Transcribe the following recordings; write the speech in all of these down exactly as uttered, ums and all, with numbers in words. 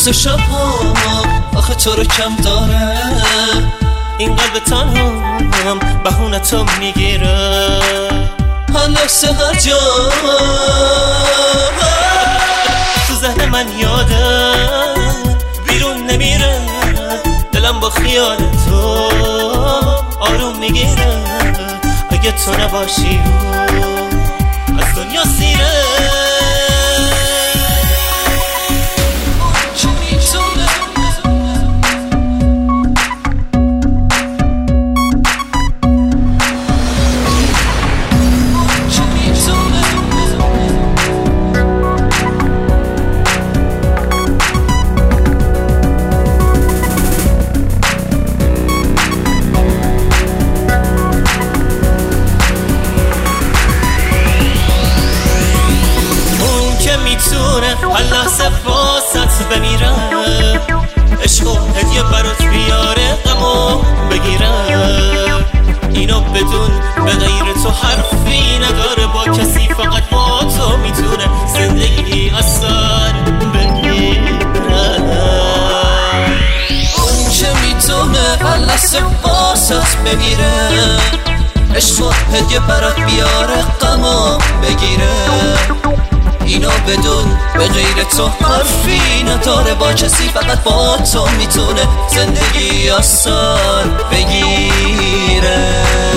روز شبام آخه تو رو کم دارم، این قلب تنهام بهونه تو میگیره هر لحظه هر جا تو ذهن من یادم بیرون نمیره، دلم با خیال تو آروم میگیره، اگه تو نباشی از دنیا سیره. میتونه هر لحظه واسط بمیره، عشق و هدیه برات بیاره غمو بگیره، اینو بدون به غیر تو حرفی نداره، با کسی فقط با تو میتونه زندگی اثر بگیره. اون که میتونه هر لحظه واسط بمیره، عشق و هدیه برات بیاره غمو بگیره، اینو بدون به غیر تو حرفی نداره، با کسی فقط با تو میتونه زندگی اثر بگیره.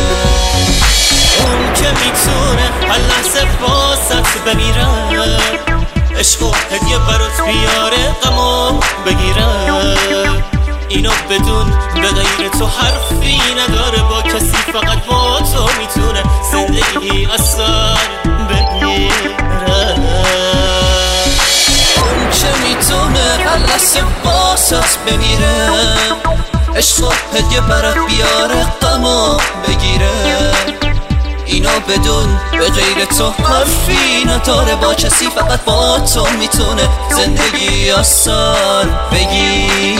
اون که میتونه هر لحظه واسط بمیره، عشق و هدیه برات بیاره غمو بگیره، اینو بدون به غیر تو حرفی نداره، با کسی فقط با تو میتونه زندگی اثر بگیره. اون که میتونه هر لحظه واسط بمیره، عشق و هدیه برات بیاره غمو بگیره، اینو بدون به غیر تو حرفی نداره، با کسی فقط با تو میتونه زندگی اثر بگیره.